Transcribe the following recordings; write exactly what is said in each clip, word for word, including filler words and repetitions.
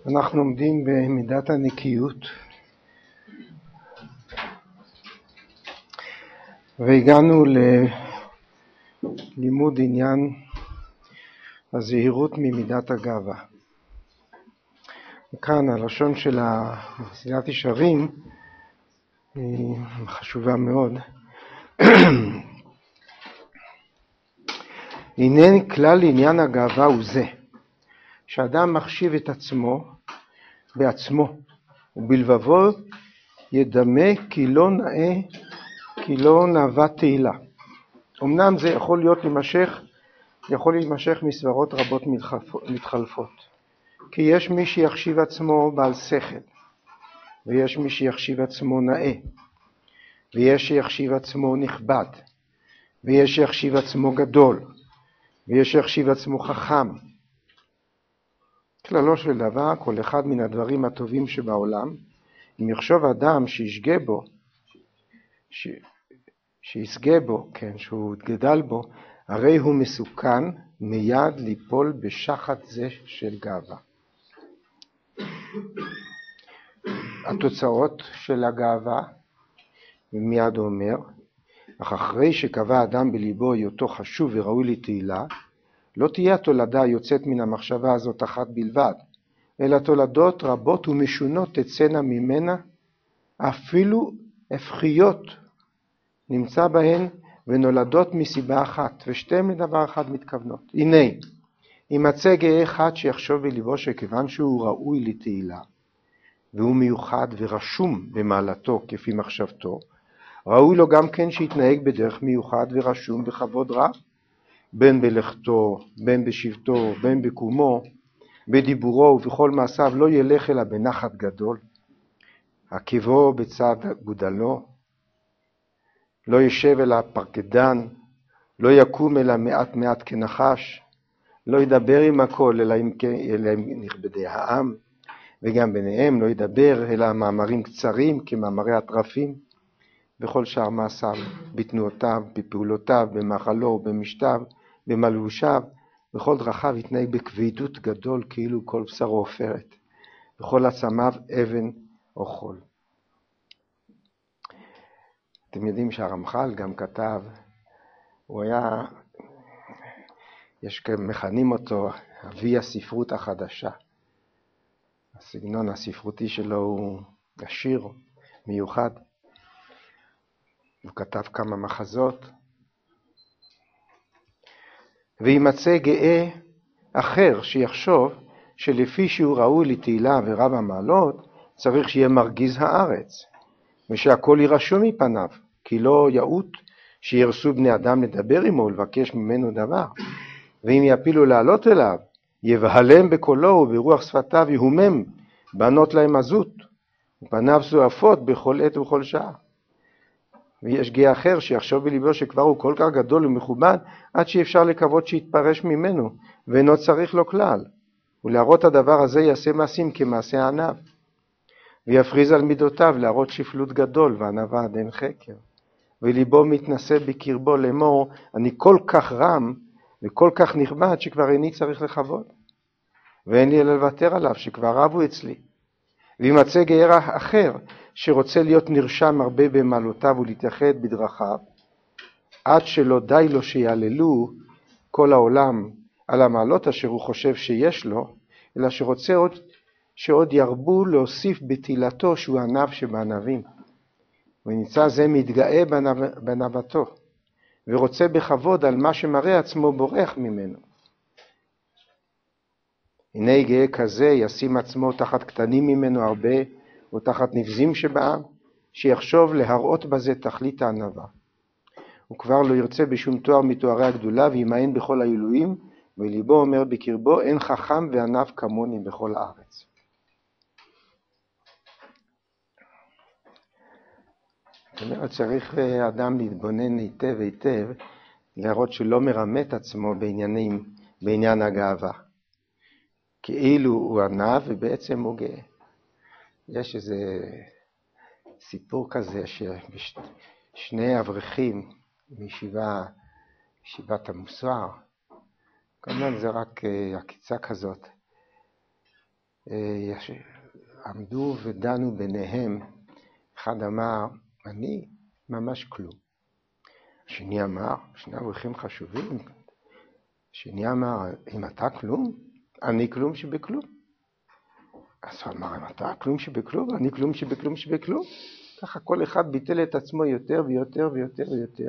אנחנו עומדים במידת הנקיות והגענו ללימוד עניין הזהירות ממידת הגאווה. כאן הלשון של מסילת ישרים היא חשובה מאוד. הנה כלל עניין הגאווה הוא זה, שאדם מחשיב את עצמו בעצמו, ובלבבו ידמה כי לא נאה, כי לא נאווה תהילה. אמנם זה יכול להיות להימשך, יכול להימשך מסברות רבות מתחלפות. כי יש מי שיחשיב עצמו בעל שכל, ויש מי שיחשיב עצמו נאה, ויש שיחשיב עצמו נכבד, ויש שיחשיב עצמו גדול, ויש שיחשיב עצמו חכם. כללו של דבר, כל אחד מן הדברים הטובים שבעולם, אם יחשוב אדם שישגה בו, ש... שיסגה בו, כן, שהוא גדל בו, הרי הוא מסוכן מיד ליפול בשחת זה של גאווה. התוצאות של הגאווה, מיד הוא אומר, אך אחרי שקבע אדם בליבו היותו חשוב וראוי לתהילה, לא תהיה התולדה יוצאת מן המחשבה הזאת אחת בלבד, אלא תולדות רבות ומשונות תצאנה ממנה, אפילו הפכיות נמצא בהן ונולדות מסיבה אחת, ושתיהן לדבר אחד מתכוונות. הנה, יימצא גאה אחד שיחשוב בליבו שכיוון שהוא ראוי לתהילה, והוא מיוחד ורשום במעלתו כפי מחשבתו, ראוי לו גם כן שיתנהג בדרך מיוחד ורשום בכבוד רב, בין בלכתו, בין בשבתו, בין בקומו, בדיבורו ובכל מעשיו לא ילך אלא בנחת גדול, עקבו בצד גודלו, לא ישב אלא פרקדן, לא יקום אלא מעט מעט כנחש, לא ידבר עם הכל אלא עם, אלא עם נכבדי העם, וגם ביניהם לא ידבר אלא מאמרים קצרים כמאמרי הטרפים, בכל שאר מעשיו, בתנועותיו, בפעולותיו, במאכלו, במשתיו, במלבושיו, בכל דרכיו יתנהג בכבדות גדול כאילו כל בשרו עופרת, בכל עצמיו אבן או חול. אתם יודעים שהרמח"ל גם כתב, הוא היה, יש מכנים אותו אבי הספרות החדשה. הסגנון הספרותי שלו הוא עשיר, מיוחד. הוא כתב כמה מחזות. וימצא גאה אחר שיחשוב שלפי שהוא ראוי לתהילה ורב המעלות, צריך שיהיה מרגיז הארץ, ושהכל יירשום מפניו, כי לא יאות שירסו בני אדם לדבר עמו ולבקש ממנו דבר. ואם יפילו לעלות אליו, יבהלם בקולו וברוח שפתיו יהומם, בנות להם עזות, ופניו זועפות בכל עת ובכל שעה. ויש גאה אחר שיחשוב בליבו שכבר הוא כל כך גדול ומכובד, עד שאפשר לקוות שיתפרש ממנו, ואינו צריך לו כלל. ולהראות הדבר הזה יעשה מעשים כמעשה עניו. ויפריז על מידותיו להראות שפלות גדול וענווה עד אין חקר. וליבו מתנשא בקרבו לאמור, אני כל כך רם וכל כך נכבד שכבר איני צריך לכבוד. ואין לי אלא לוותר עליו שכבר רבו אצלי. וימצא גאה אחר שרוצה להיות נרשם הרבה במעלותיו ולהתייחד בדרכיו, עד שלא די לו שיעללו כל העולם על המעלות אשר הוא חושב שיש לו, אלא שרוצה עוד, שעוד ירבו להוסיף בתהילתו שהוא ענב שבענבים. ונמצא זה מתגאה בענבתו, ורוצה בכבוד על מה שמראה עצמו בורח ממנו. הנה גאה כזה ישים עצמו תחת קטנים ממנו הרבה, או תחת נבזים שבעם, שיחשוב להראות בזה תכלית הענבה. הוא כבר לא ירצה בשום תואר מתוארי הגדולה, וימען בכל העילויים, וליבו אומר בקרבו, אין חכם וענב כמוני בכל הארץ. זאת אומרת, צריך אדם להתבונן היטב היטב, להראות שלא מרמה את עצמו בעניינים, בעניין הגאווה. כאילו הוא ענב ובעצם הוא גאה. יש איזה סיפור כזה ששני אברכים מישיבה, ישיבת המוסר, כמובן זה רק עקיצה כזאת, עמדו ודנו ביניהם. אחד אמר, אני ממש כלום. השני אמר, שני אברכים חשובים. השני אמר, אם אתה כלום, אני כלום שבכלום. אז הוא אמר, אם אתה כלום שבכלום, אני כלום שבכלום שבכלום. ככה כל אחד ביטל את עצמו יותר ויותר ויותר ויותר.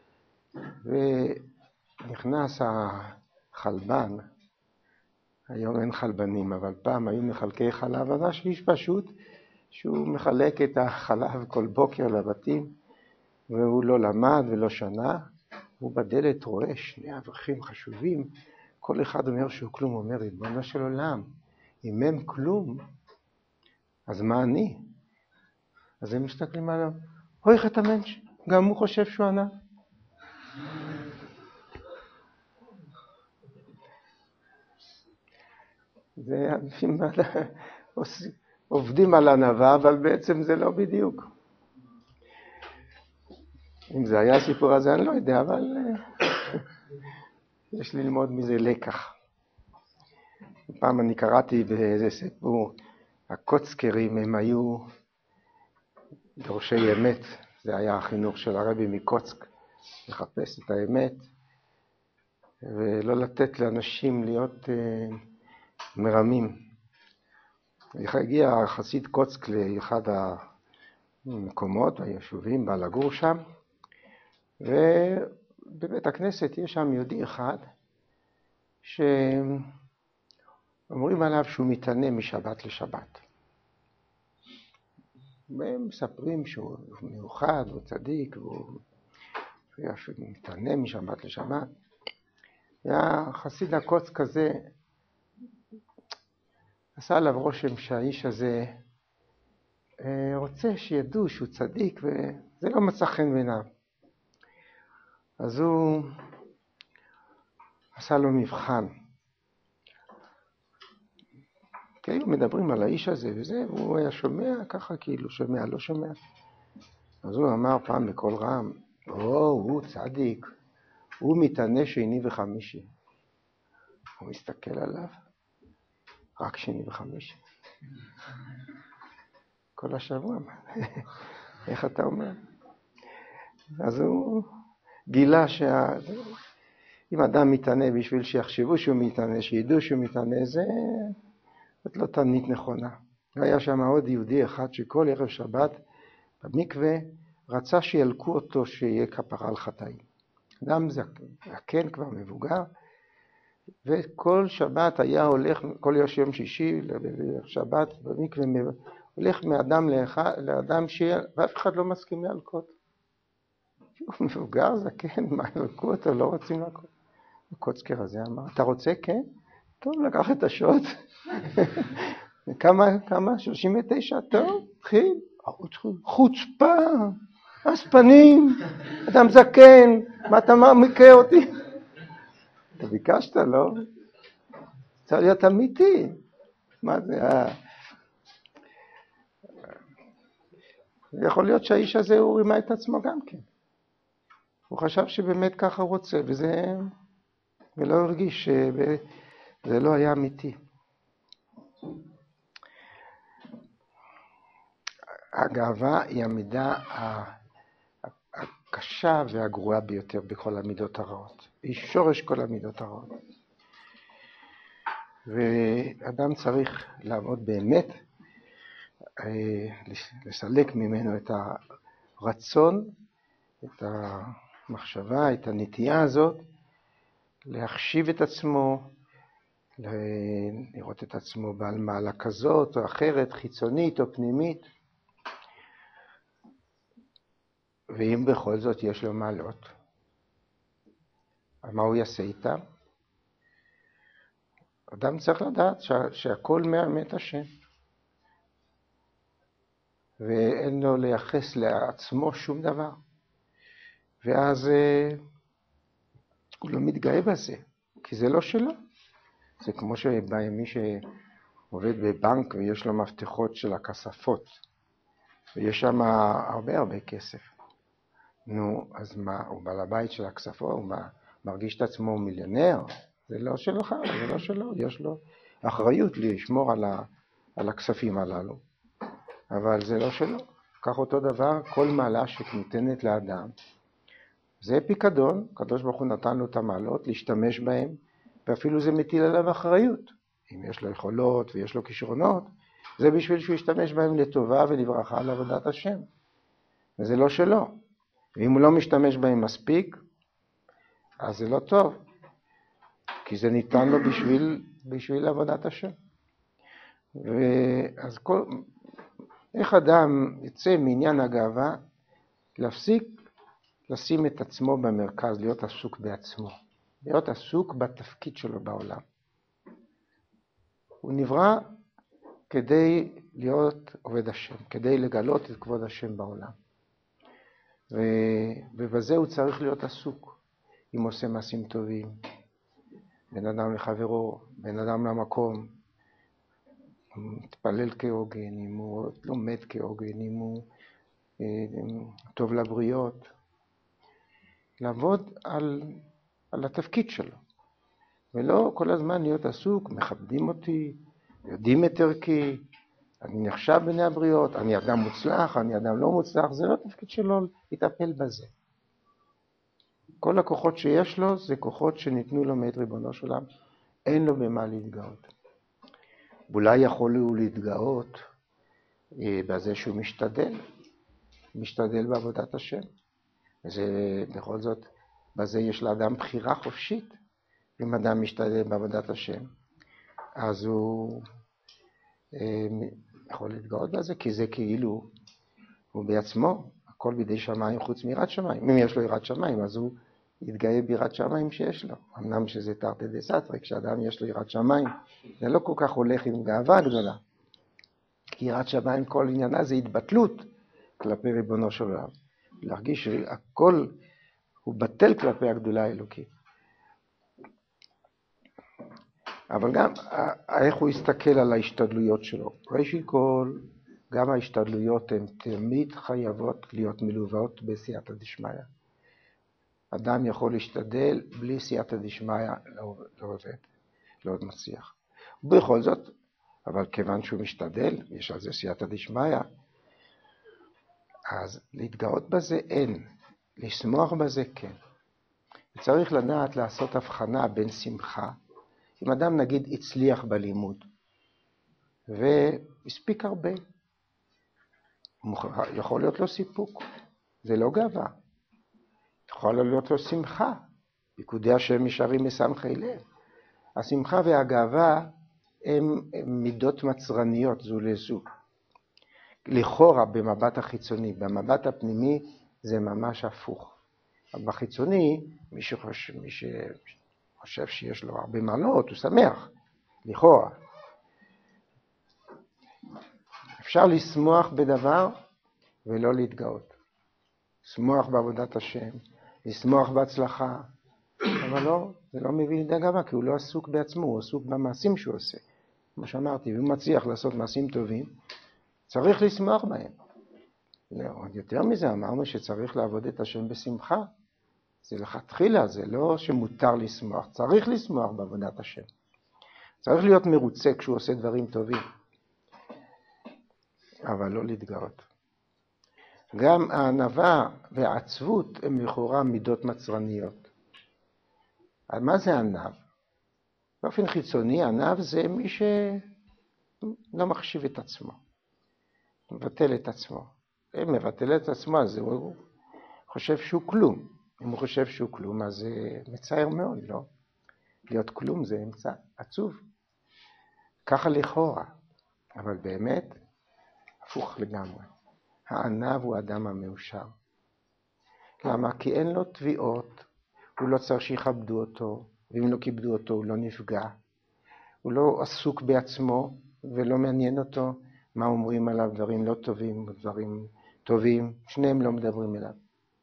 ונכנס החלבן. היום אין חלבנים, אבל פעם היו מחלקי חלב. אז איש פשוט שהוא מחלק את החלב כל בוקר לבתים, והוא לא למד ולא שנה. הוא בדלת רואה שני אברכים חשובים. כל אחד אומר שהוא כלום, הוא אומר, ריבונו של עולם, אם הם כלום, אז מה אני? אז הם מסתכלים עליו, אוי חטא המנש, גם הוא חושב שהוא ענה. זה אנשים עובדים על ענווה, אבל בעצם זה לא בדיוק. אם זה היה הסיפור הזה, אני לא יודע, אבל יש ללמוד מזה לקח. פעם אני קראתי באיזה סיפור, הקוצקרים הם היו דורשי אמת, זה היה החינוך של הרבי מקוצק, לחפש את האמת, ולא לתת לאנשים להיות uh, מרמים. הגיע חסיד קוצק לאחד המקומות, היישובים, בא לגור שם, ובבית הכנסת יש שם יהודי אחד, שאומרים עליו שהוא מתענה משבת לשבת. והם מספרים שהוא מיוחד, הוא צדיק, והוא מתענה משבת לשבת. והחסיד הקוצק כזה עשה עליו רושם שהאיש הזה רוצה שידעו שהוא צדיק, וזה לא מצא חן בעיניו. אז הוא עשה לו מבחן. כי היו מדברים על האיש הזה וזה, והוא היה שומע ככה כאילו שומע, לא שומע. אז הוא אמר פעם בקול רם, או, הוא צדיק, הוא מתענה שני וחמישי. הוא מסתכל עליו, רק שני וחמישי. כל השבוע, איך אתה אומר? אז הוא גילה שאם אדם מתענה בשביל שיחשבו שהוא מתענה, שידעו שהוא מתענה, זה... זאת לא תענית נכונה. היה שם עוד יהודי אחד שכל ערב שבת במקווה רצה שילקו אותו שיהיה כפרה על חטאים. אדם זקן כבר מבוגר, וכל שבת היה הולך, כל יום שישי לשבת במקווה, הולך מאדם לאדם שיהיה, ואף אחד לא מסכים להלקות. הוא מבוגר זקן, מה ילקו אותו? לא רוצים להלקות. הקוצקר הזה אמר, אתה רוצה? כן? טוב, לקח את השוט. כמה, כמה? שלושים ותשע, טוב, התחיל. חוצפה, אספנים, אדם זקן, מה אתה מכה אותי? אתה ביקשת, לא? צריך להיות אמיתי. מה זה? יכול להיות שהאיש הזה הוא רימה את עצמו גם כן. הוא חשב שבאמת ככה הוא רוצה, וזה... ולא הרגיש שזה לא היה אמיתי. הגאווה היא המידה הקשה והגרועה ביותר בכל המידות הרעות. היא שורש כל המידות הרעות. ואדם צריך לעבוד באמת, לסלק ממנו את הרצון, את המחשבה, את הנטייה הזאת, להחשיב את עצמו, לראות את עצמו בעל מעלה כזאת או אחרת, חיצונית או פנימית. ואם בכל זאת יש לו מעלות, מה הוא יעשה איתם? אדם צריך לדעת שה, שהכל מהאמת השם. ואין לו לייחס לעצמו שום דבר. ואז הוא לא מתגאה בזה, כי זה לא שלו. זה כמו שבא מי שעובד בבנק ויש לו מפתחות של הכספות, ויש שם הרבה הרבה כסף. נו, אז מה, הוא בעל הבית של הכספות, הוא מרגיש את עצמו מיליונר? זה לא שלך, זה לא שלו, יש לו אחריות לשמור על על הכספים הללו, אבל זה לא שלו. כך אותו דבר, כל מעלה שניתנת לאדם, זה פיקדון, הקדוש ברוך הוא נתן לו את המעלות, להשתמש בהם, ואפילו זה מטיל עליו אחריות. אם יש לו יכולות ויש לו כישרונות, זה בשביל שהוא ישתמש בהם לטובה ולברכה על עבודת השם. וזה לא שלו. ואם הוא לא משתמש בהם מספיק, אז זה לא טוב, כי זה ניתן לו בשביל, בשביל עבודת השם. ואז כל, איך אדם יצא מעניין הגאווה, להפסיק לשים את עצמו במרכז, להיות עסוק בעצמו, להיות עסוק בתפקיד שלו בעולם. הוא נברא כדי להיות עובד השם, כדי לגלות את כבוד השם בעולם. ו... ובזה הוא צריך להיות עסוק, אם עושה מעשים טובים, בין אדם לחברו, בין אדם למקום, מתפלל כהוגן, אם הוא לומד כהוגן, אם הוא טוב לבריות, לעבוד על, על התפקיד שלו, ולא כל הזמן להיות עסוק, מכבדים אותי, יודעים את ערכי, אני נחשב בני הבריות, אני אדם מוצלח, אני אדם לא מוצלח, זה לא תפקיד שלו לטפל בזה. כל הכוחות שיש לו זה כוחות שניתנו לו מאת ריבונו של עולם, אין לו במה להתגאות. אולי יכול הוא להתגאות בזה שהוא משתדל, משתדל בעבודת השם. וזה בכל זאת, בזה יש לאדם בחירה חופשית. אם אדם משתדל בעבודת השם, אז הוא יכול להתגאות בזה, כי זה כאילו הוא בעצמו, הכל בידי שמיים חוץ מיראת שמיים. אם יש לו יראת שמיים, אז הוא יתגאה ביראת שמיים שיש לו. אמנם שזה תרתי דסתרי, כשאדם יש לו יראת שמיים, זה לא כל כך הולך עם גאווה גדולה. כי יראת שמיים כל עניינה זה התבטלות כלפי ריבונו של עולם. להרגיש שהכל הוא בטל כלפי הגדולה האלוקית. אבל גם איך הוא יסתכל על ההשתדלויות שלו. ראשית כל, גם ההשתדלויות הן תמיד חייבות להיות מלוות בסייעתא דשמיא. אדם יכול להשתדל בלי סייעתא דשמיא לא, לא עובד, לא מצליח. ובכל זאת, אבל כיוון שהוא משתדל, יש על זה סייעתא דשמיא, אז להתגאות בזה אין, לשמוח בזה כן. צריך לדעת לעשות הבחנה בין שמחה, אם אדם נגיד הצליח בלימוד, והספיק הרבה, יכול להיות לו סיפוק, זה לא גאווה. יכול להיות לו שמחה, פיקודי השם ישרים משמחי לב. השמחה והגאווה הם מידות מצרניות זו לזו. לכאורה במבט החיצוני, במבט הפנימי זה ממש הפוך. בחיצוני, מי שחושב, מי שחושב שיש לו הרבה מעלות, הוא שמח, לכאורה. אפשר לשמוח בדבר ולא להתגאות. לשמוח בעבודת השם, לשמוח בהצלחה, אבל לא, זה לא מביא לידי גאווה, כי הוא לא עסוק בעצמו, הוא עסוק במעשים שהוא עושה. כמו שאמרתי, הוא מצליח לעשות מעשים טובים, צריך לשמוח בהם. עוד יותר מזה, אמרנו שצריך לעבוד את השם בשמחה. זה לכתחילה, זה לא שמותר לשמוח, צריך לשמוח בעבודת השם. צריך להיות מרוצה כשהוא עושה דברים טובים, אבל לא להתגאות. גם הענווה והעצבות הם לכאורה מידות מצרניות. מה זה ענב? באופן חיצוני, ענב זה מי שלא מחשיב את עצמו, מבטל את עצמו. אם מבטל את עצמו, אז הוא חושב שהוא כלום. אם הוא חושב שהוא כלום, אז זה מצער מאוד, לא? להיות כלום זה אמצע עצוב. ככה לכאורה, אבל באמת הפוך לגמרי. הענב הוא האדם המאושר. למה? כי אין לו תביעות, הוא לא צריך שיכבדו אותו, ואם לא כיבדו אותו הוא לא נפגע. הוא לא עסוק בעצמו ולא מעניין אותו מה אומרים עליו, דברים לא טובים, דברים טובים, שניהם לא מדברים אליו.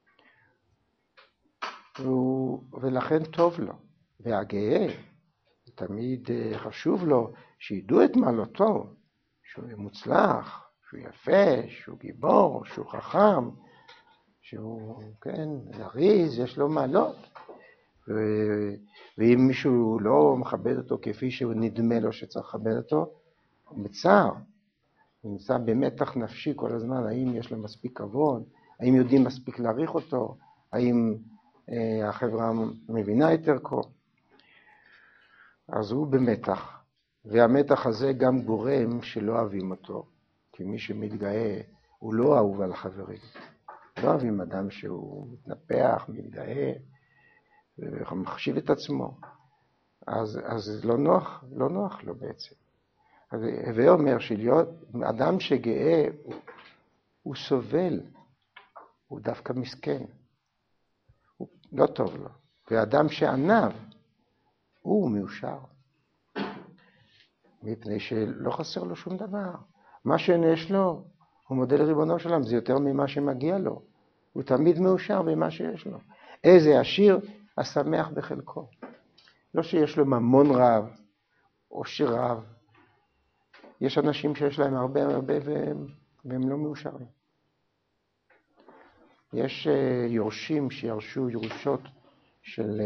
והוא, ולכן טוב לו. והגאה, תמיד חשוב לו שידעו את מעלתו, שהוא מוצלח, שהוא יפה, שהוא גיבור, שהוא חכם, שהוא, כן, זריז, יש לו מעלות. ו... ואם מישהו לא מכבד אותו כפי שהוא נדמה לו שצריך לכבד אותו, הוא בצער, הוא נמצא במתח נפשי כל הזמן, האם יש לו מספיק כבוד, האם יודעים מספיק להעריך אותו, האם אה, החברה מבינה את ערכו. אז הוא במתח, והמתח הזה גם גורם שלא אוהבים אותו, כי מי שמתגאה הוא לא אהוב על החברים. לא אוהבים אדם שהוא מתנפח, מתגאה, ומחשיב את עצמו. אז, אז לא נוח, לא נוח לו בעצם. אז הווה אומר שלהיות אדם שגאה, הוא, הוא סובל, הוא דווקא מסכן, הוא לא טוב לו. ואדם שענב, הוא מאושר, מפני שלא חסר לו שום דבר. מה שיש לו, הוא מודה לריבונו שלם, זה יותר ממה שמגיע לו. הוא תמיד מאושר במה שיש לו. איזה עשיר השמח בחלקו. לא שיש לו ממון רב, או שרב. יש אנשים שיש להם הרבה הרבה והם, והם לא מאושרים. יש יורשים שירשו ירושות של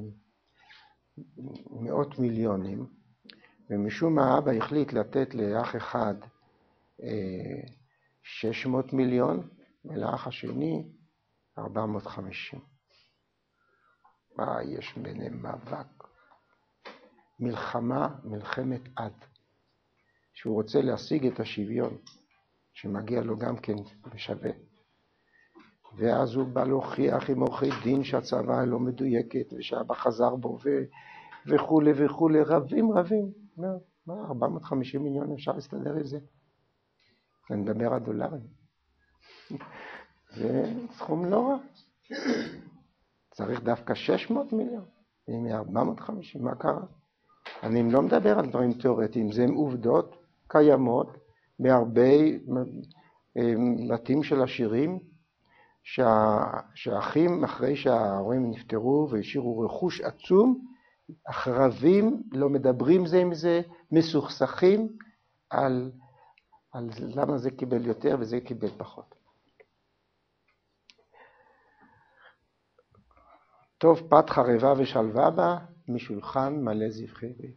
מאות מיליונים, ומשום מה האבא החליט לתת לאח אחד שש מאות מיליון, ולאח השני ארבע מאות וחמישים. מה יש ביניהם מאבק? מלחמה, מלחמת עד. שהוא רוצה להשיג את השוויון, שמגיע לו גם כן בשווה. ואז הוא בא להוכיח עם עורכי דין שהצבא לא מדויקת, ושאבא חזר בו ו... וכו' וכו', רבים רבים. מה, מה, ארבע מאות וחמישים מיליון אפשר להסתדר עם זה? אני מדבר על דולרים. זה סכום לא רע. צריך דווקא שש מאות מיליון. אם ארבע מאות וחמישים, מה קרה? אני לא מדבר על דברים תיאורטיים, זה עובדות קיימות בהרבה בתים של עשירים, שה... שהאחים אחרי שההורים נפטרו והשאירו רכוש עצום, החרבים לא מדברים זה עם זה, מסוכסכים על, על למה זה קיבל יותר וזה קיבל פחות. טוב פת חרבה ושלווה בה, משולחן מלא זבחי ריב.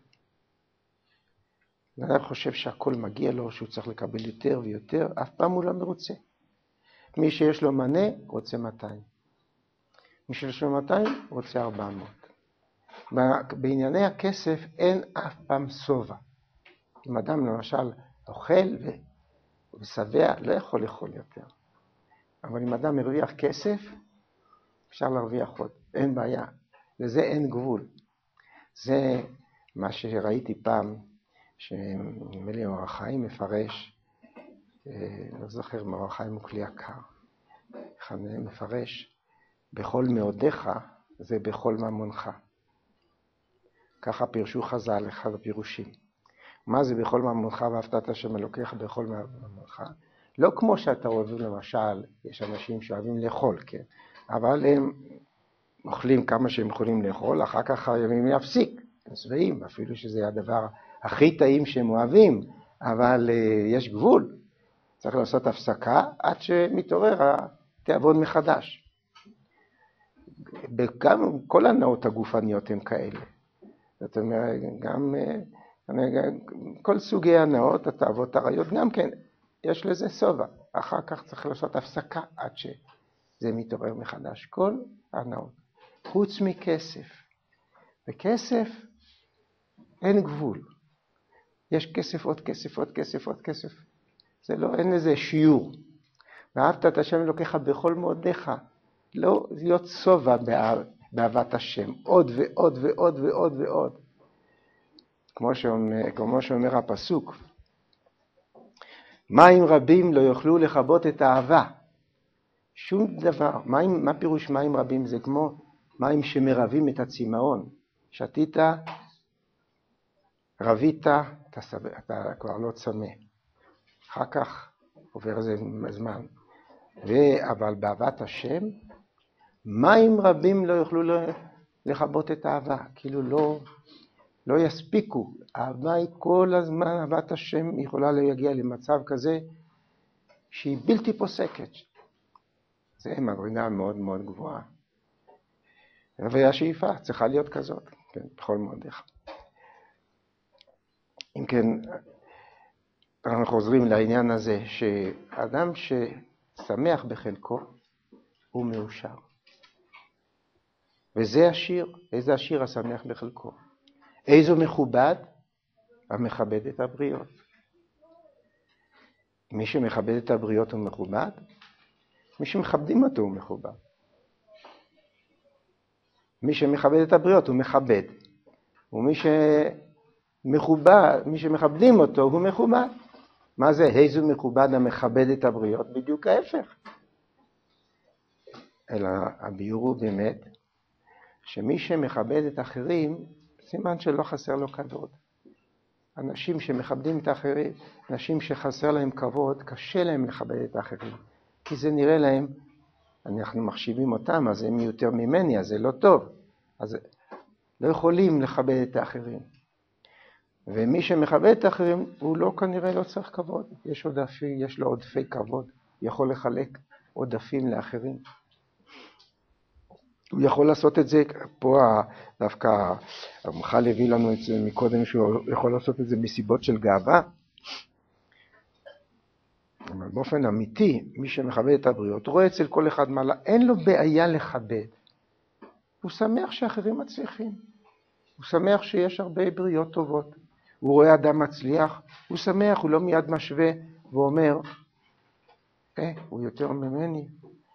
אני חושב שהכל מגיע לו, שהוא צריך לקבל יותר ויותר, אף פעם הוא לא מרוצה. מי שיש לו מנה רוצה מאתיים. מי שיש לו מאתיים רוצה ארבע מאות. בענייני הכסף אין אף פעם סובה. אם אדם למשל אוכל ושבע, לא יכול לאכול יותר. אבל אם אדם מרוויח כסף, אפשר להרוויח עוד. אין בעיה. לזה אין גבול. זה מה שראיתי פעם, שנדמה לי אור החיים מפרש, לא זוכר, אור החיים הוא כלי יקר. אחד מפרש, בכל מאודיך זה בכל ממונך. ככה פירשו חז"ל, אחד הפירושים. מה זה בכל ממונך ואהבת את השם אלוקיך בכל ממונך? לא כמו שאתה אוהב, למשל, יש אנשים שאוהבים לאכול, כן? אבל הם אוכלים כמה שהם יכולים לאכול, אחר כך הימים להפסיק. הם שבעים, אפילו שזה הדבר הכי טעים שהם אוהבים, אבל uh, יש גבול. צריך לעשות הפסקה עד שמתעורר התיאבון מחדש. גם כל הנאות הגופניות הם כאלה. זאת אומרת, גם כל סוגי הנאות, התאוות הרעיות, גם כן, יש לזה סובה. אחר כך צריך לעשות הפסקה עד שזה מתעורר מחדש. כל הנאות. חוץ מכסף. בכסף אין גבול. יש כסף, עוד כסף, עוד כסף, עוד כסף. זה לא, אין לזה שיעור. ואהבת את השם אלוקיך בכל מאודיך. לא להיות סובה באהבת השם. עוד ועוד ועוד ועוד ועוד. כמו שאומר, כמו שאומר הפסוק. מים רבים לא יוכלו לכבות את האהבה. שום דבר. מים, מה פירוש מים רבים? זה כמו מים שמרבים את הצמאון. שתית, רבית, אתה, אתה כבר לא צמא. אחר כך עובר איזה זמן. ו... אבל באהבת השם, מים רבים לא יוכלו לכבות את האהבה. כאילו לא, לא יספיקו. האהבה היא כל הזמן, אהבת השם יכולה להגיע למצב כזה שהיא בלתי פוסקת. זה מדרגה מאוד מאוד גבוהה. והשאיפה צריכה להיות כזאת, כן, בכל מאודיך. אם כן, אנחנו חוזרים לעניין הזה, שאדם ששמח בחלקו, הוא מאושר. וזה השיר, איזה השיר השמח בחלקו. איזו מכובד, המכבד את הבריות. מי שמכבד את הבריות הוא מכובד, מי שמכבדים אותו הוא מכובד. מי שמכבד את הבריות הוא מכבד, ומי שמכובד, מי שמכבדים אותו הוא מכובד. מה זה איזו מכובד המכבד את הבריות? בדיוק ההפך. אלא הביור הוא באמת, שמי שמכבד את האחרים, סימן שלא חסר לו כבוד. אנשים שמכבדים את האחרים, אנשים שחסר להם כבוד, קשה להם לכבד את האחרים. כי זה נראה להם, אנחנו מחשיבים אותם, אז הם יותר ממני, אז זה לא טוב. אז לא יכולים לכבד את האחרים. ומי שמכבד את האחרים, הוא לא כנראה לא צריך כבוד. יש עודפים, יש לו עודפי כבוד. יכול לחלק עודפים לאחרים. הוא יכול לעשות את זה, פה דווקא המחל הביא לנו את זה מקודם, שהוא יכול לעשות את זה מסיבות של גאווה. אבל באופן אמיתי, מי שמכבד את הבריות, רואה אצל כל אחד מעלה, אין לו בעיה לכבד. הוא שמח שאחרים מצליחים. הוא שמח שיש הרבה בריות טובות. הוא רואה אדם מצליח, הוא שמח, הוא לא מיד משווה, והוא אומר, אה, הוא יותר ממני.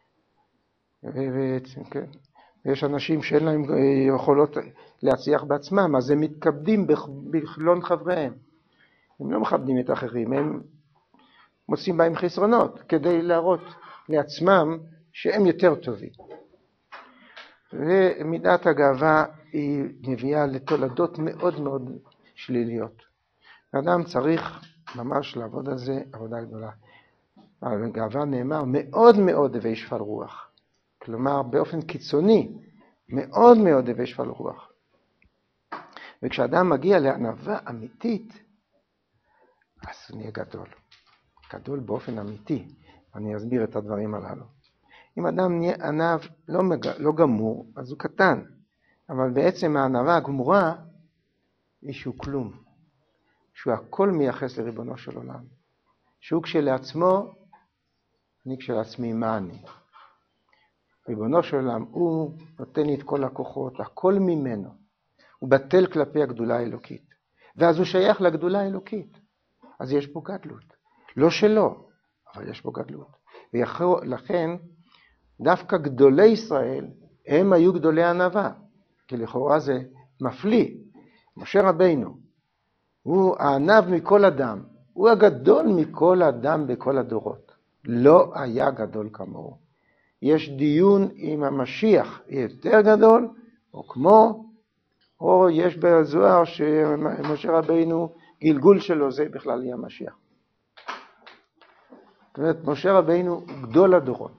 ובעצם, כן. ויש אנשים שאין להם יכולות להצליח בעצמם, אז הם מתכבדים בכלון חבריהם. הם לא מכבדים את האחרים, הם מוצאים בהם חסרונות, כדי להראות לעצמם שהם יותר טובים. ומידת הגאווה היא מביאה לתולדות מאוד מאוד שליליות. האדם צריך ממש לעבוד על זה עבודה גדולה. על גאווה נאמר מאוד מאוד הווי שפל רוח. כלומר באופן קיצוני, מאוד מאוד הווי שפל רוח. וכשאדם מגיע לענווה אמיתית, אז הוא נהיה גדול. גדול באופן אמיתי. אני אסביר את הדברים הללו. אם אדם נהיה ענב לא, מג... לא גמור, אז הוא קטן. אבל בעצם הענווה הגמורה היא שהוא כלום. שהוא הכל מייחס לריבונו של עולם. שהוא כשלעצמו, אני כשלעצמי מה אני. ריבונו של עולם, הוא נותן לי את כל הכוחות, הכל ממנו. הוא בטל כלפי הגדולה האלוקית. ואז הוא שייך לגדולה האלוקית. אז יש בו גדלות. לא שלו, אבל יש בו גדלות. ולכן, דווקא גדולי ישראל, הם היו גדולי ענווה. כי לכאורה זה מפליא. משה רבינו, הוא הענב מכל אדם. הוא הגדול מכל אדם בכל הדורות. לא היה גדול כמוהו. יש דיון עם המשיח יותר גדול, או כמו, או יש בזוהר שמשה רבינו, גלגול שלו זה בכלל יהיה המשיח. זאת אומרת, משה רבינו הוא גדול הדורות.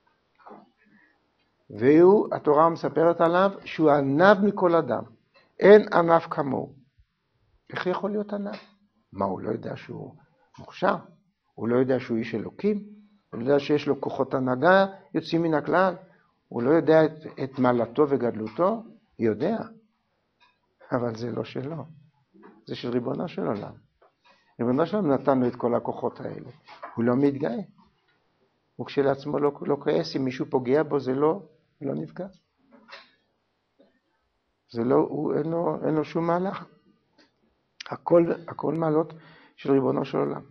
והוא, התורה מספרת עליו, שהוא ענב מכל אדם. אין ענב כמוהו. איך יכול להיות ענב? מה, הוא לא יודע שהוא מוכשר? הוא לא יודע שהוא איש אלוקים? הוא לא יודע שיש לו כוחות הנהגה יוצאים מן הכלל? הוא לא יודע את, את מעלתו וגדלותו? יודע. אבל זה לא שלו. זה של ריבונו של עולם. ריבונו של עולם נתן לו את כל הכוחות האלה. הוא לא מתגאה. הוא כשלעצמו לא, לא כעס, אם מישהו פוגע בו זה לא, לא נפגע. זה לא, הוא, אין לו, אין לו שום מהלך. הכל, הכל מעלות של ריבונו של עולם.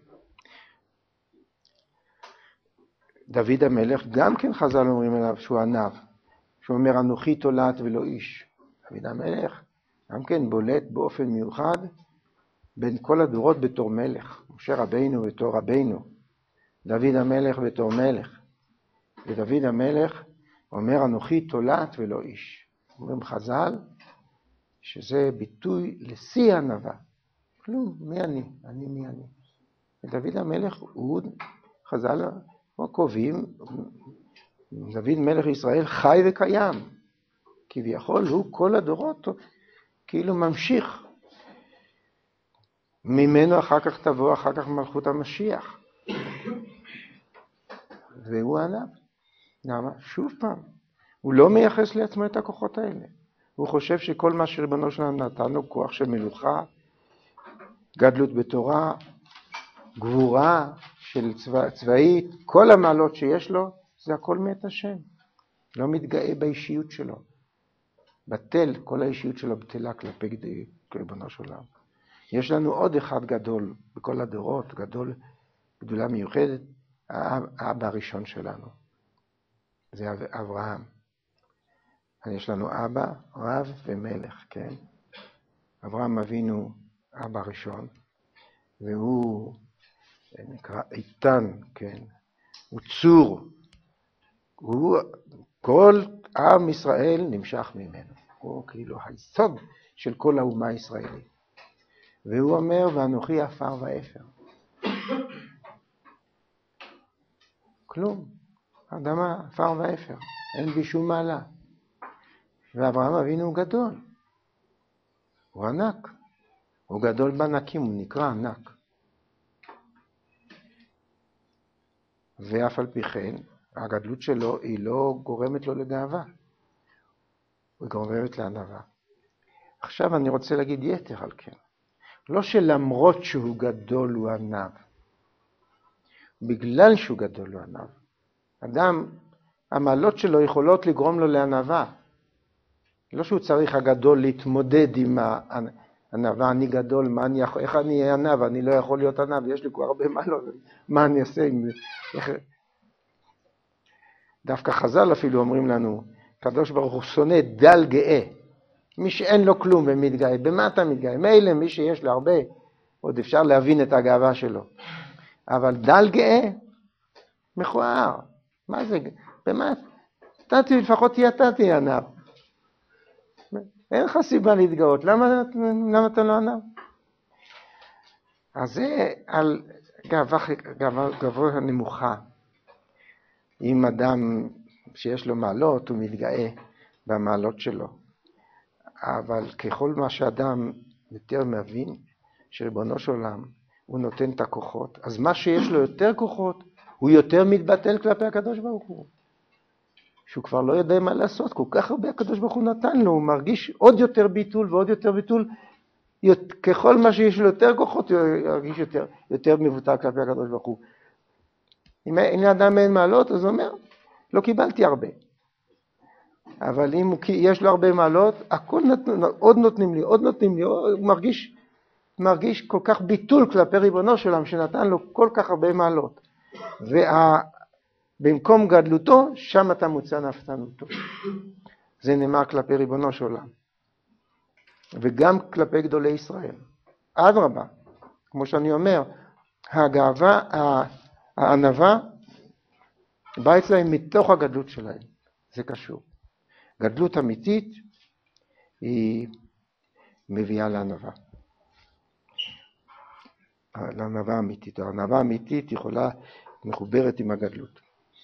דוד המלך גם כן חז"ל אומרים עליו שהוא ענב. שהוא אומר אנוכי תולעת ולא איש. דוד המלך גם כן בולט באופן מיוחד בין כל הדורות בתור מלך. משה רבינו בתור רבינו. דוד המלך בתור מלך. ודוד המלך אומר אנוכי תולעת ולא איש. אומרים חז"ל שזה ביטוי לשיא הענווה. כלום, מי אני? אני מי אני. ודוד המלך הוא חז"ל קובעים, דוד מלך ישראל חי וקיים. כביכול הוא כל הדורות כאילו ממשיך. ממנו אחר כך תבוא, אחר כך מלכות המשיח. והוא ענב. למה? שוב פעם. הוא לא מייחס לעצמו את הכוחות האלה. הוא חושב שכל מה שריבונו שלנו נתן לו, כוח של מלוכה, גדלות בתורה, גבורה של צבא, צבאית, כל המעלות שיש לו, זה הכל מאת השם. לא מתגאה באישיות שלו. בטל, כל האישיות שלו בטלה כלפי ריבונו של עולם. יש לנו עוד אחד גדול בכל הדורות, גדול, גדולה מיוחדת, האבא הראשון שלנו. זה אברהם. יש לנו אבא, רב ומלך, כן? אברהם אבינו אבא ראשון, והוא נקרא איתן, כן? הוא צור. הוא, כל עם ישראל נמשך ממנו. הוא כאילו היסוד של כל האומה הישראלית. והוא אומר, ואנוכי עפר ואפר. כלום. אדמה, עפר ואפר. אין בי שום מעלה. ואברהם אבינו הוא גדול. הוא ענק. הוא גדול בענקים, הוא נקרא ענק. ואף על פי כן, הגדלות שלו היא לא גורמת לו לגאווה. היא גורמת לענווה. עכשיו אני רוצה להגיד יתר על כן. לא שלמרות שהוא גדול הוא ענב. בגלל שהוא גדול הוא ענב. אדם, המעלות שלו יכולות לגרום לו לענווה. לא שהוא צריך הגדול להתמודד עם הענווה, אני גדול, מה אני יכול, איך אני אהיה ענב, אני לא יכול להיות ענב, יש לי כבר הרבה מעלות, מה אני אעשה עם זה? איך... דווקא חז"ל אפילו אומרים לנו, הקדוש ברוך הוא שונא דל גאה, מי שאין לו כלום ומתגאה, במה אתה מתגאה? מילא מי שיש לו הרבה, עוד אפשר להבין את הגאווה שלו. אבל דל גאה, מכוער, מה זה? במה? תתי, לפחות תהיה תתי ענב. אין לך סיבה להתגאות, למה, למה אתה לא ענב? אז זה על גאווה, גאווה, גאווה נמוכה. אם אדם שיש לו מעלות, הוא מתגאה במעלות שלו. אבל ככל מה שאדם יותר מבין, שריבונו של עולם, הוא נותן את הכוחות, אז מה שיש לו יותר כוחות, הוא יותר מתבטל כלפי הקדוש ברוך הוא. שהוא כבר לא יודע מה לעשות, כל כך הרבה הקדוש ברוך הוא נתן לו, הוא מרגיש עוד יותר ביטול ועוד יותר ביטול, ככל מה שיש לו יותר כוחות, הוא ירגיש יותר, יותר מבוטל כלפי הקדוש ברוך הוא. אם אין לאדם אין מעלות, אז הוא אומר, לא קיבלתי הרבה. אבל אם יש לו הרבה מעלות, הכל נת, עוד נותנים לי, עוד נותנים לי, הוא מרגיש, מרגיש כל כך ביטול כלפי ריבונו שלם, שנתן לו כל כך הרבה מעלות. ובמקום גדלותו, שם אתה מוצא נפתנותו. זה נאמר כלפי ריבונו שלם. וגם כלפי גדולי ישראל. אדרבה, כמו שאני אומר, הגאווה, הענווה, באה אצלהם מתוך הגדלות שלהם. זה קשור. גדלות אמיתית היא מביאה לענווה. לענווה אמיתית. הענווה אמיתית יכולה מחוברת עם הגדלות.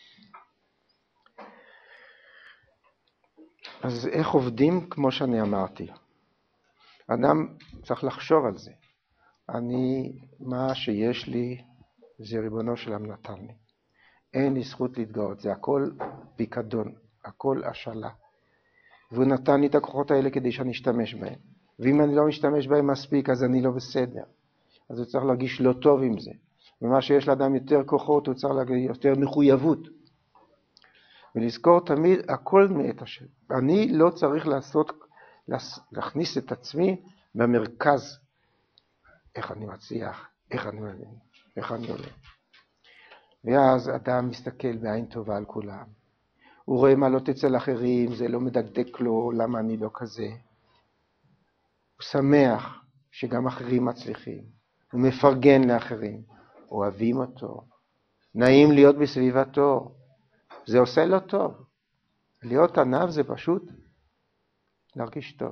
אז איך עובדים? כמו שאני אמרתי. אדם צריך לחשוב על זה. אני, מה שיש לי, זה ריבונו שלם נתן לי. אין לי זכות להתגאות, זה הכל פיקדון, הכל השאלה. והוא נתן לי את הכוחות האלה כדי שאני אשתמש בהם. ואם אני לא משתמש בהם מספיק, אז אני לא בסדר. אז הוא צריך להרגיש לא טוב עם זה. ומה שיש לאדם יותר כוחות, הוא צריך להרגיש יותר מחויבות. ולזכור תמיד, הכל מאת השם. אני לא צריך לעשות, להכניס את עצמי במרכז. איך אני מצליח, איך אני עולה, איך אני עולה. ואז אדם מסתכל בעין טובה על כולם. הוא רואה מעלות אצל אחרים, זה לא מדקדק לו, למה אני לא כזה. הוא שמח שגם אחרים מצליחים. הוא מפרגן לאחרים, אוהבים אותו. נעים להיות בסביבתו. זה עושה לו טוב. להיות ענב זה פשוט להרגיש טוב.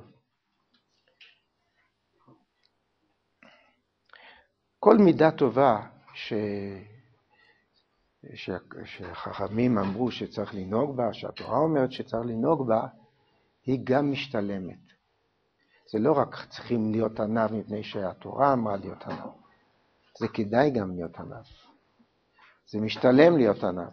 כל מידה טובה ש... ש... שחכמים אמרו שצריך לנהוג בה, שהתורה אומרת שצריך לנהוג בה, היא גם משתלמת. זה לא רק צריכים להיות ענב מפני שהתורה אמרה להיות ענב. זה כדאי גם להיות ענב. זה משתלם להיות ענב.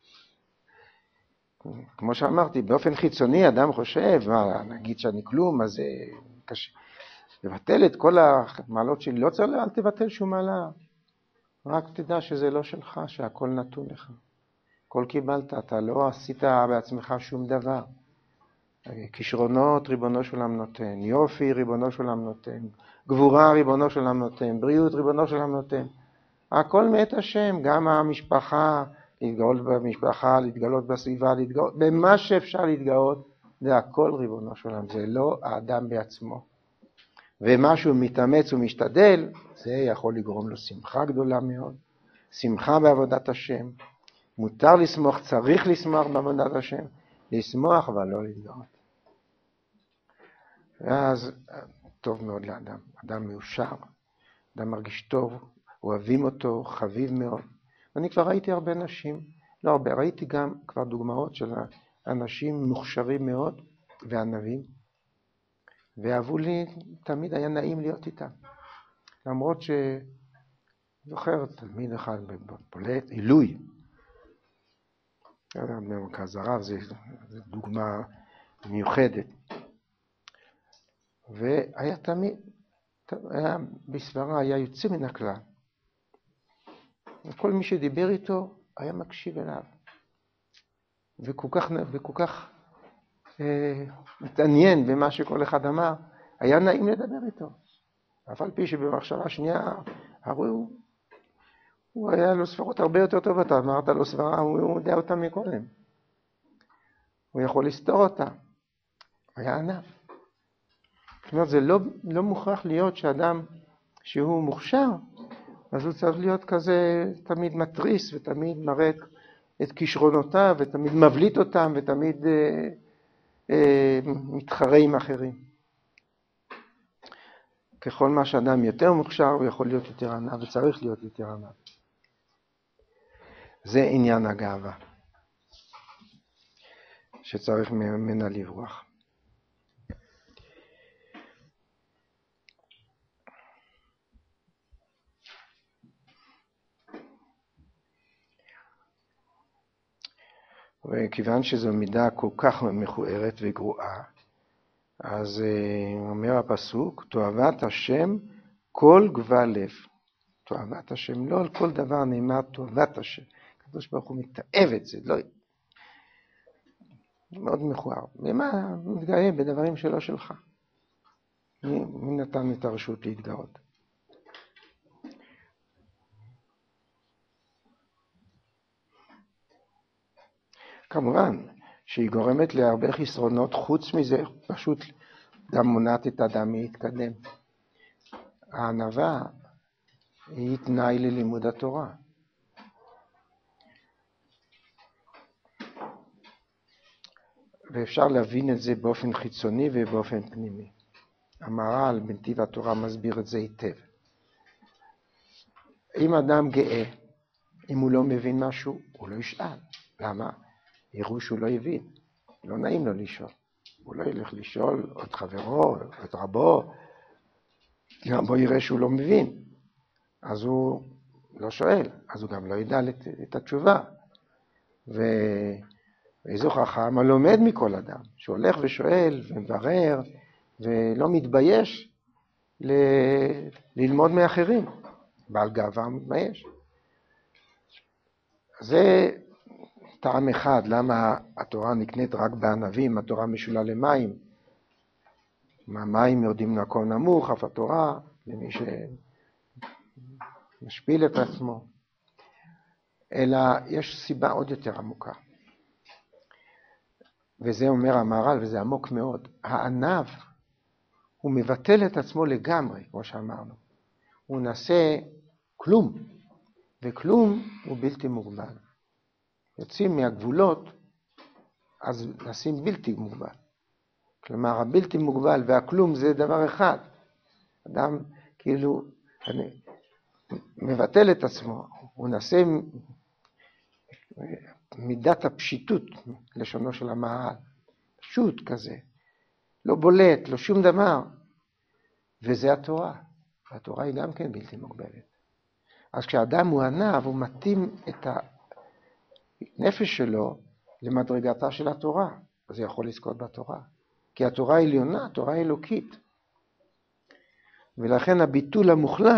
כמו שאמרתי, באופן חיצוני אדם חושב, מה, נגיד שאני כלום, אז זה קשה. לבטל את כל המעלות שלי, לא צריך, אל תבטל שום מעלה. רק תדע שזה לא שלך, שהכל נתון לך. הכל קיבלת, אתה לא עשית בעצמך שום דבר. כישרונות ריבונו של עולם נותן, יופי ריבונו של עולם נותן, גבורה ריבונו של עולם נותן, בריאות ריבונו של עולם נותן. הכל מאת השם, גם המשפחה, להתגאות במשפחה, להתגלות בסביבה, להתגאות, במה שאפשר להתגאות, זה הכל ריבונו של עולם, זה לא האדם בעצמו. ומשהו מתאמץ ומשתדל, זה יכול לגרום לו שמחה גדולה מאוד, שמחה בעבודת השם. מותר לשמוח, צריך לשמוח בעבודת השם, לשמוח אבל לא להתגאות. ואז טוב מאוד לאדם, אדם מאושר, אדם מרגיש טוב, אוהבים אותו, חביב מאוד. אני כבר ראיתי הרבה אנשים, לא הרבה, ראיתי גם כבר דוגמאות של אנשים מוכשרים מאוד וענבים, ואהבו לי, תמיד היה נעים להיות איתם. למרות ש... זוכר, תלמיד אחד בפולט, עילוי. במרכז הרב, זו דוגמה מיוחדת. והיה תמיד, היה, בסברה היה יוצא מן הכלל. וכל מי שדיבר איתו היה מקשיב אליו. וכל כך, וכל כך אה, מתעניין במה שכל אחד אמר, היה נעים לדבר איתו. אף על פי שבמחשבה שנייה, הרי הוא, הוא היה לו סברות הרבה יותר טובות. אתה אמרת לו סברה, הוא יודע אותה מקודם. הוא יכול לסתור אותה. היה ענף. זאת אומרת, זה לא, לא מוכרח להיות שאדם שהוא מוכשר, אז הוא צריך להיות כזה תמיד מטריס ותמיד מראה את, את כישרונותיו ותמיד מבליט אותם ותמיד אה, אה, מתחרה עם אחרים. ככל מה שאדם יותר מוכשר הוא יכול להיות יותר ענב וצריך להיות יותר ענב. זה עניין הגאווה שצריך ממנה לברוח. וכיוון שזו מידה כל כך מכוערת וגרועה, אז אומר הפסוק, תועבת השם כל גבל לב. תועבת השם, לא על כל דבר נאמר תועבת השם. הקדוש ברוך הוא מתאהב את זה, לא... מאוד מכוער. ומה מתגאה בדברים שלא שלך? מי, מי נתן את הרשות להתגאות? כמובן שהיא גורמת להרבה חסרונות, חוץ מזה פשוט גם מונעת את האדם להתקדם. הענווה היא תנאי ללימוד התורה. ואפשר להבין את זה באופן חיצוני ובאופן פנימי. המהר"ל בנתיב התורה מסביר את זה היטב. אם אדם גאה, אם הוא לא מבין משהו, הוא לא ישאל. למה? יראו שהוא לא יבין. לא נעים לו לשאול. הוא לא ילך לשאול את חברו, את רבו. גם בו יראה שהוא לא מבין. אז הוא לא שואל. אז הוא גם לא ידע את, את התשובה. ו... ואיזו חכם הלומד מכל אדם, שהולך ושואל ומברר ולא מתבייש ל... ללמוד מאחרים. בעל גאווה מתבייש. זה טעם אחד, למה התורה נקנית רק בענבים, התורה משולה למים. המים יורדים למקום נמוך, אף התורה, למי שמשפיל את עצמו. אלא יש סיבה עוד יותר עמוקה. וזה אומר המהר"ל, וזה עמוק מאוד. הענב, הוא מבטל את עצמו לגמרי, כמו שאמרנו. הוא נעשה כלום, וכלום הוא בלתי מוגבל. יוצאים מהגבולות, אז נשים בלתי מוגבל. כלומר, הבלתי מוגבל והכלום זה דבר אחד. אדם כאילו אני, מבטל את עצמו, הוא נעשה מידת הפשיטות, לשונו של המהר"ל. פשוט כזה, לא בולט, לא שום דבר. וזה התורה. התורה היא גם כן בלתי מוגבלת. אז כשאדם הוא ענב, הוא מתאים את הנפש שלו למדרגתה של התורה. אז הוא יכול לזכות בתורה. כי התורה עליונה, התורה אלוקית. ולכן הביטול המוחלט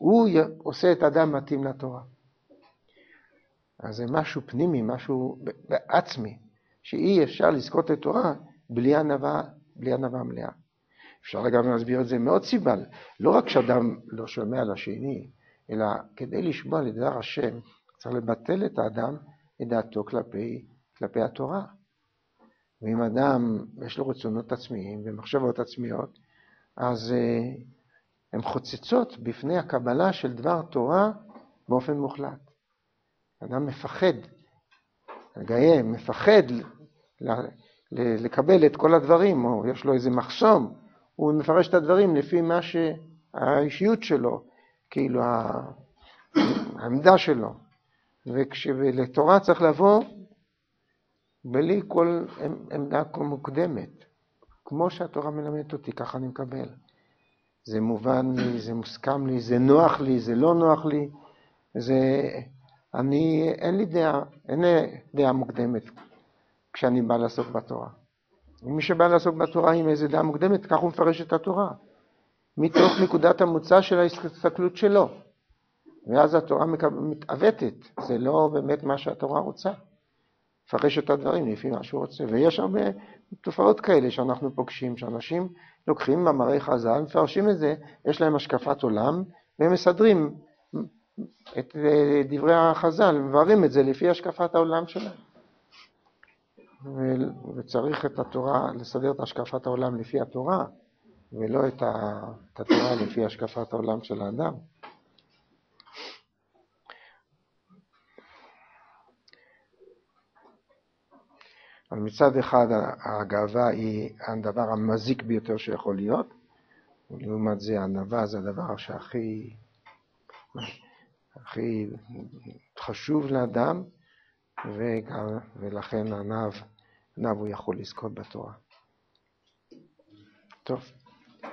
הוא עושה את האדם מתאים לתורה. אז זה משהו פנימי, משהו בעצמי, שאי אפשר לזכות לתורה בלי ענווה, בלי ענווה מלאה. אפשר גם להסביר את זה מאוד סיבה, לא רק שאדם לא שומע לשני, אלא כדי לשמוע לדבר השם, צריך לבטל את האדם את דעתו כלפי, כלפי התורה. ואם אדם יש לו רצונות עצמיים ומחשבות עצמיות, אז uh, הן חוצצות בפני הקבלה של דבר תורה באופן מוחלט. אדם מפחד, הגאם מפחד ל, ל, לקבל את כל הדברים, או יש לו איזה מחסום, הוא מפרש את הדברים לפי מה שהאישיות שלו, כאילו העמדה שלו. וכשלתורה צריך לבוא בלי כל עמדה מוקדמת. כמו שהתורה מלמדת אותי, ככה אני מקבל. זה מובן לי, זה מוסכם לי, זה נוח לי, זה לא נוח לי. זה, אני, אין לי דעה, אין לי דעה מוקדמת כשאני בא לעסוק בתורה. מי שבא לעסוק בתורה עם איזה דעה מוקדמת, כך הוא מפרש את התורה. מתוך נקודת המוצא של ההסתכלות שלו. ואז התורה מתעוותת. זה לא באמת מה שהתורה רוצה. מפרש את הדברים לפי מה שהוא רוצה. ויש הרבה תופעות כאלה שאנחנו פוגשים, שאנשים לוקחים מאמרי חז"ל, מפרשים את זה, יש להם השקפת עולם, והם מסדרים את דברי החז"ל, מבררים את זה לפי השקפת העולם שלהם. וצריך את התורה, לסדר את השקפת העולם לפי התורה, ולא את התורה לפי השקפת העולם של האדם. אבל מצד אחד הגאווה היא הדבר המזיק ביותר שיכול להיות, ולעומת זה הענווה זה הדבר שהכי הכי חשוב לאדם, וגם, ולכן הענב, הענב הוא יכול לזכות בתורה. טוב.